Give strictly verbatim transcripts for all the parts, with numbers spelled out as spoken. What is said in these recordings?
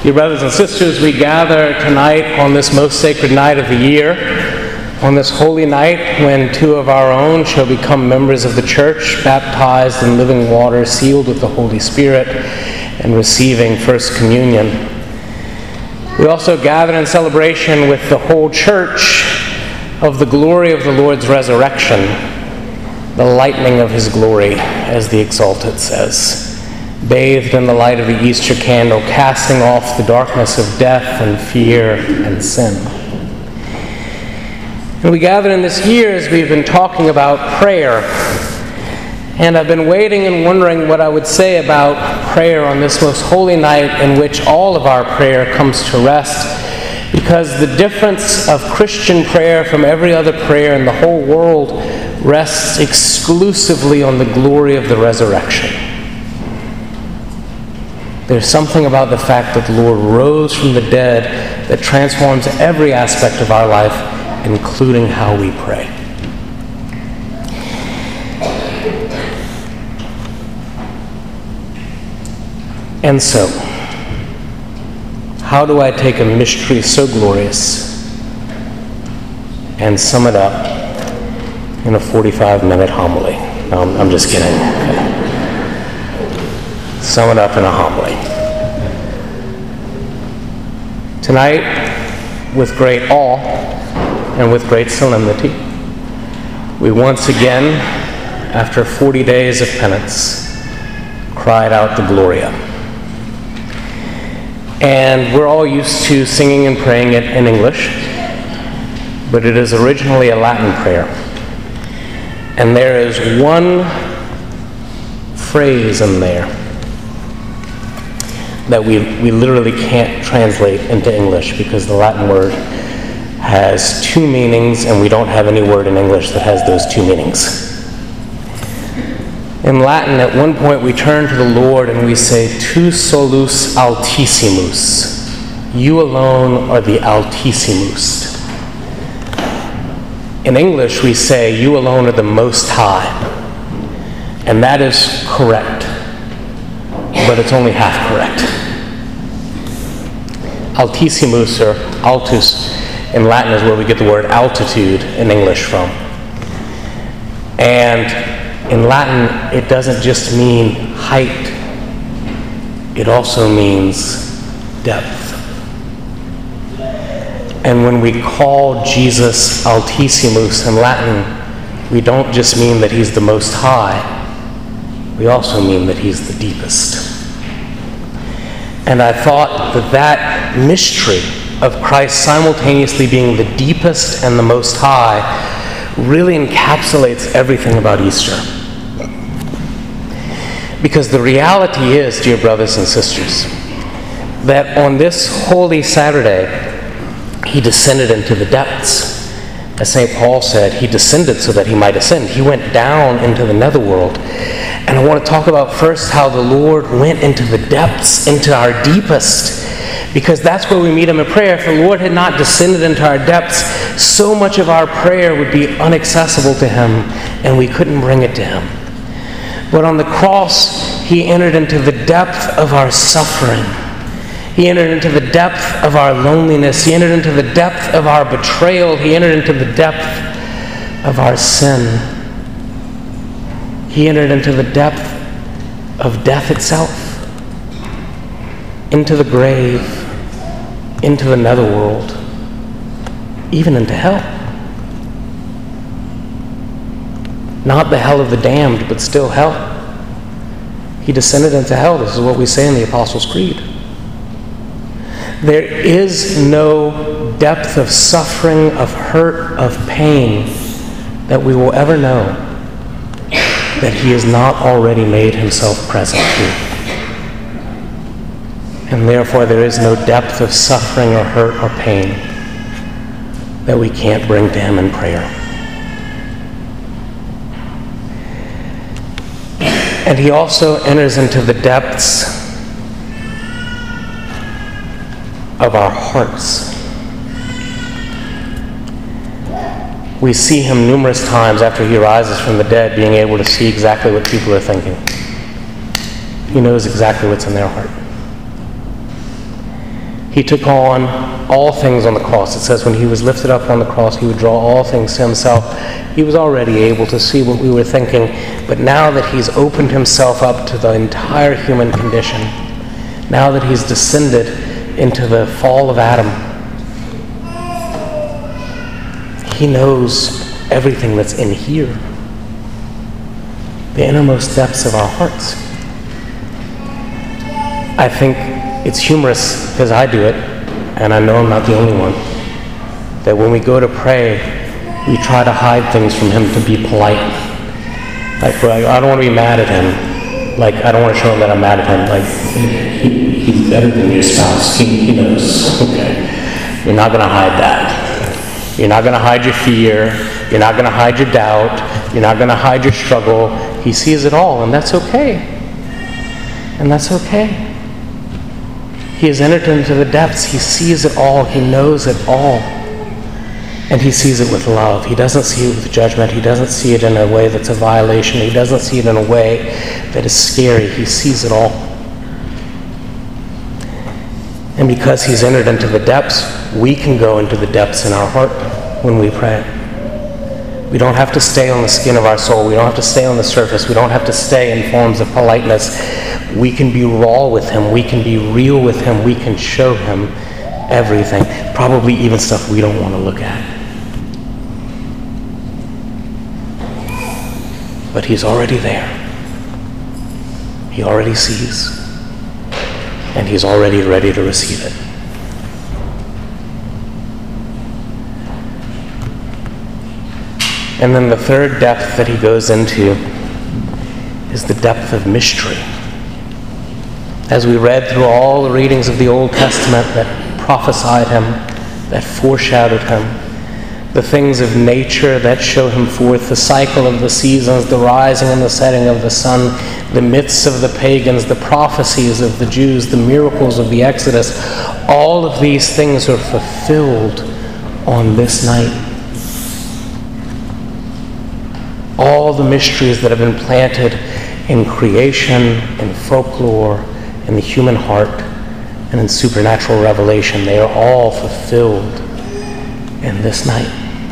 Dear brothers and sisters, we gather tonight on this most sacred night of the year, on this holy night when two of our own shall become members of the church, baptized in living water, sealed with the Holy Spirit, and receiving First Communion. We also gather in celebration with the whole church of the glory of the Lord's resurrection, the lightning of his glory, as the Exalted says, bathed in the light of the Easter candle, casting off the darkness of death and fear and sin. And we gather in this year as we've been talking about prayer. And I've been waiting and wondering what I would say about prayer on this most holy night in which all of our prayer comes to rest, because the difference of Christian prayer from every other prayer in the whole world rests exclusively on the glory of the resurrection. There's something about the fact that the Lord rose from the dead that transforms every aspect of our life, including how we pray. And so, how do I take a mystery so glorious and sum it up in a forty-five minute homily? No, I'm, I'm just kidding. Okay. Sum it up in a homily. Tonight, with great awe and with great solemnity, we once again, after forty days of penance, cried out the Gloria. And we're all used to singing and praying it in English, but it is originally a Latin prayer. And there is one phrase in there that we, we literally can't translate into English because the Latin word has two meanings and we don't have any word in English that has those two meanings. In Latin, at one point we turn to the Lord and we say, Tu solus altissimus. You alone are the Altissimus. In English we say, you alone are the Most High. And that is correct, but it's only half correct. Altissimus, or altus, in Latin is where we get the word altitude in English from. And in Latin, it doesn't just mean height. It also means depth. And when we call Jesus Altissimus in Latin, we don't just mean that he's the Most High. We also mean that he's the deepest. And I thought that that mystery of Christ simultaneously being the deepest and the Most High really encapsulates everything about Easter. Because the reality is, dear brothers and sisters, that on this holy Saturday, he descended into the depths. As Saint Paul said, he descended so that he might ascend. He went down into the netherworld. And I want to talk about first how the Lord went into the depths, into our deepest, because that's where we meet him in prayer. If the Lord had not descended into our depths, so much of our prayer would be inaccessible to him, and we couldn't bring it to him. But on the cross, he entered into the depth of our suffering. He entered into the depth of our loneliness. He entered into the depth of our betrayal. He entered into the depth of our sin. He entered into the depth of death itself, into the grave, into the netherworld, even into hell. Not the hell of the damned, but still hell. He descended into hell. This is what we say in the Apostles' Creed. There is no depth of suffering, of hurt, of pain that we will ever know that he has not already made himself present to. And therefore there is no depth of suffering or hurt or pain that we can't bring to him in prayer. And he also enters into the depths of our hearts. We see him numerous times after he rises from the dead being able to see exactly what people are thinking. He knows exactly what's in their heart. He took on all things on the cross. It says when he was lifted up on the cross, he would draw all things to himself. He was already able to see what we were thinking, but now that he's opened himself up to the entire human condition, now that he's descended into the fall of Adam, he knows everything that's in here, the innermost depths of our hearts. I think it's humorous, because I do it, and I know I'm not the only one, that when we go to pray, we try to hide things from him to be polite. Like, well, I don't want to be mad at him. Like, I don't want to show him that I'm mad at him. Like, he, he's better than your spouse. He, he knows. Okay. You're not going to hide that. You're not going to hide your fear. You're not going to hide your doubt. You're not going to hide your struggle. He sees it all, and that's okay. And that's okay. He has entered into the depths. He sees it all. He knows it all. And he sees it with love. He doesn't see it with judgment. He doesn't see it in a way that's a violation. He doesn't see it in a way that is scary. He sees it all. And because he's entered into the depths, we can go into the depths in our heart when we pray. We don't have to stay on the skin of our soul. We don't have to stay on the surface. We don't have to stay in forms of politeness. We can be raw with him. We can be real with him. We can show him everything, probably even stuff we don't want to look at. But he's already there. He already sees. And he's already ready to receive it. And then the third depth that he goes into is the depth of mystery. As we read through all the readings of the Old Testament that prophesied him, that foreshadowed him, the things of nature that show him forth, the cycle of the seasons, the rising and the setting of the sun, the myths of the pagans, the prophecies of the Jews, the miracles of the Exodus, all of these things are fulfilled on this night. All the mysteries that have been planted in creation, in folklore, in the human heart, and in supernatural revelation, they are all fulfilled in this night.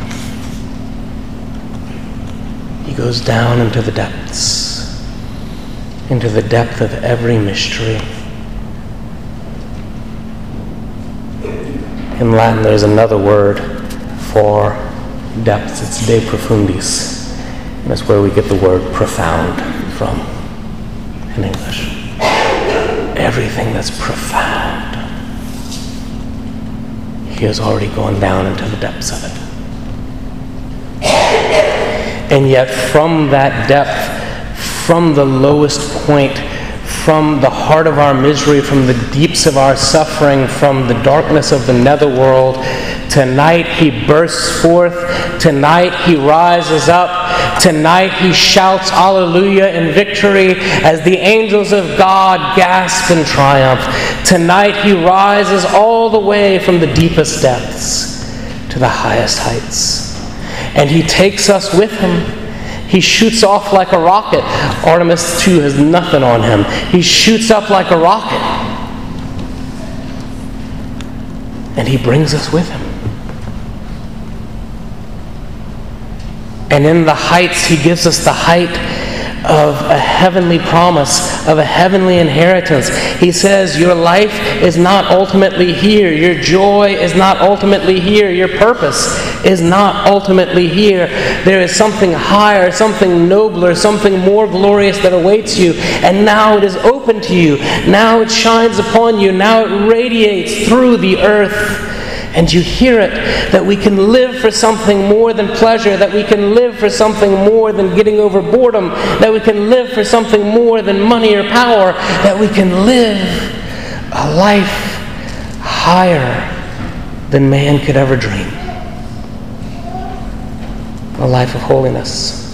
He goes down into the depths, into the depth of every mystery. In Latin, there's another word for depths. It's de profundis. And that's where we get the word profound from in English. Everything that's profound, he has already gone down into the depths of it. And yet from that depth, from the lowest point, from the heart of our misery, from the deeps of our suffering, from the darkness of the netherworld, tonight he bursts forth. Tonight he rises up. Tonight he shouts hallelujah in victory as the angels of God gasp in triumph. Tonight he rises all the way from the deepest depths to the highest heights. And he takes us with him. He shoots off like a rocket. Artemis two has nothing on him. He shoots up like a rocket. And he brings us with him. And in the heights, he gives us the height of a heavenly promise, of a heavenly inheritance. He says, your life is not ultimately here. Your joy is not ultimately here. Your purpose is not ultimately here. There is something higher, something nobler, something more glorious that awaits you. And now it is open to you. Now it shines upon you. Now it radiates through the earth. And you hear it, that we can live for something more than pleasure, that we can live for something more than getting over boredom, that we can live for something more than money or power, that we can live a life higher than man could ever dream. A life of holiness.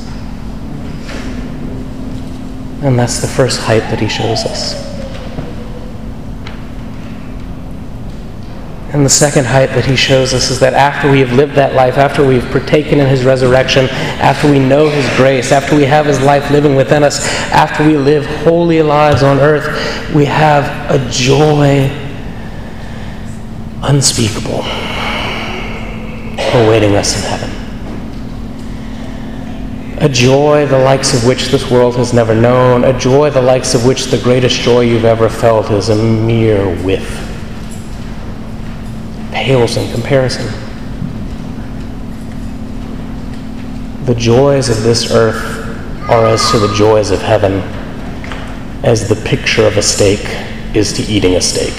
And that's the first height that he shows us. And the second height that he shows us is that after we have lived that life, after we've partaken in his resurrection, after we know his grace, after we have his life living within us, after we live holy lives on earth, we have a joy unspeakable awaiting us in heaven. A joy the likes of which this world has never known, a joy the likes of which the greatest joy you've ever felt is a mere whiff. Pales in comparison. The joys of this earth are as to the joys of heaven as the picture of a steak is to eating a steak.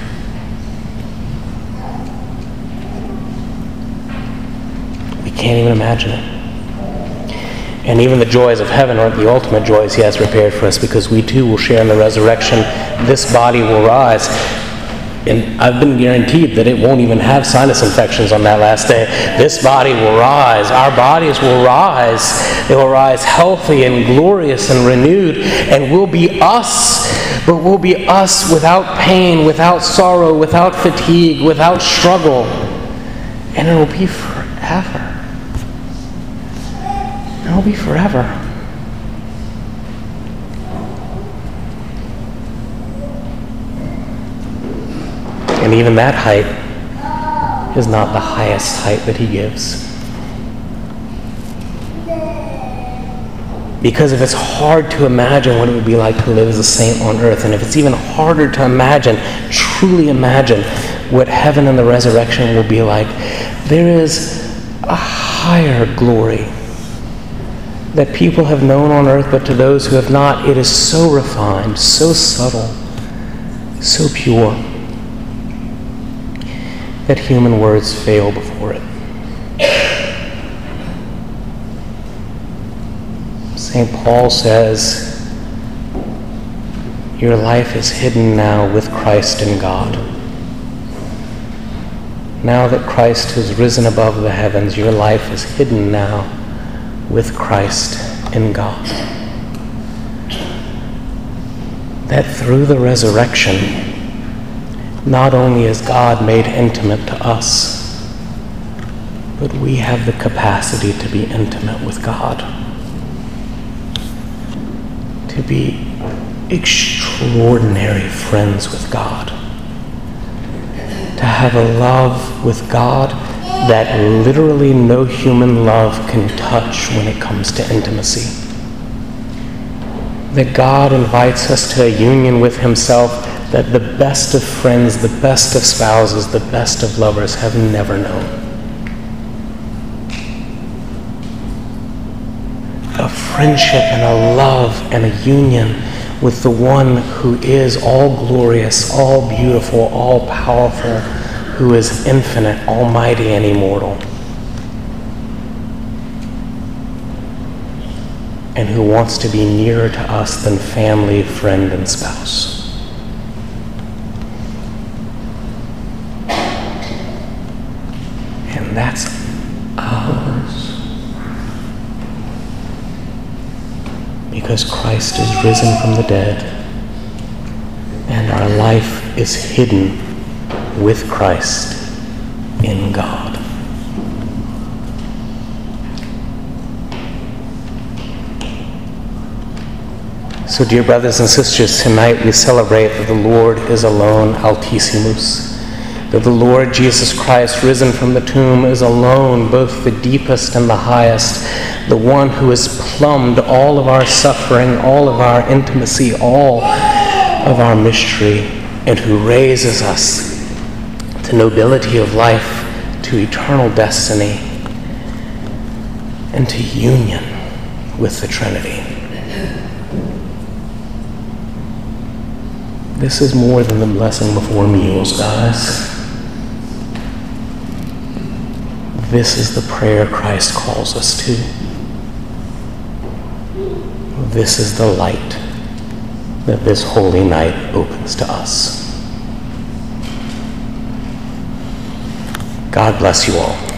We can't even imagine it. And even the joys of heaven aren't the ultimate joys he has prepared for us, because we too will share in the resurrection. This body will rise. And I've been guaranteed that it won't even have sinus infections on that last day. This body will rise. Our bodies will rise. They will rise healthy and glorious and renewed. And we'll be us. But we'll be us without pain, without sorrow, without fatigue, without struggle. And it will be forever. It will be forever. And even that height is not the highest height that he gives. Because if it's hard to imagine what it would be like to live as a saint on earth, and if it's even harder to imagine, truly imagine what heaven and the resurrection will be like, there is a higher glory that people have known on earth, but to those who have not, it is so refined, so subtle, so pure, that human words fail before it. Saint Paul says, your life is hidden now with Christ in God. Now that Christ has risen above the heavens, your life is hidden now with Christ in God. That through the resurrection, not only is God made intimate to us, but we have the capacity to be intimate with God. To be extraordinary friends with God. To have a love with God that literally no human love can touch when it comes to intimacy. That God invites us to a union with himself that the best of friends, the best of spouses, the best of lovers have never known. A friendship and a love and a union with the one who is all glorious, all beautiful, all powerful, who is infinite, almighty, and immortal, and who wants to be nearer to us than family, friend, and spouse. And that's ours. Because Christ is risen from the dead, and our life is hidden with Christ in God. So, dear brothers and sisters, tonight we celebrate that the Lord is alone, Altissimus. That the Lord Jesus Christ, risen from the tomb, is alone, both the deepest and the highest, the one who has plumbed all of our suffering, all of our intimacy, all of our mystery, and who raises us to nobility of life, to eternal destiny, and to union with the Trinity. This is more than the blessing before meals, guys. This is the prayer Christ calls us to. This is the light that this holy night opens to us. God bless you all.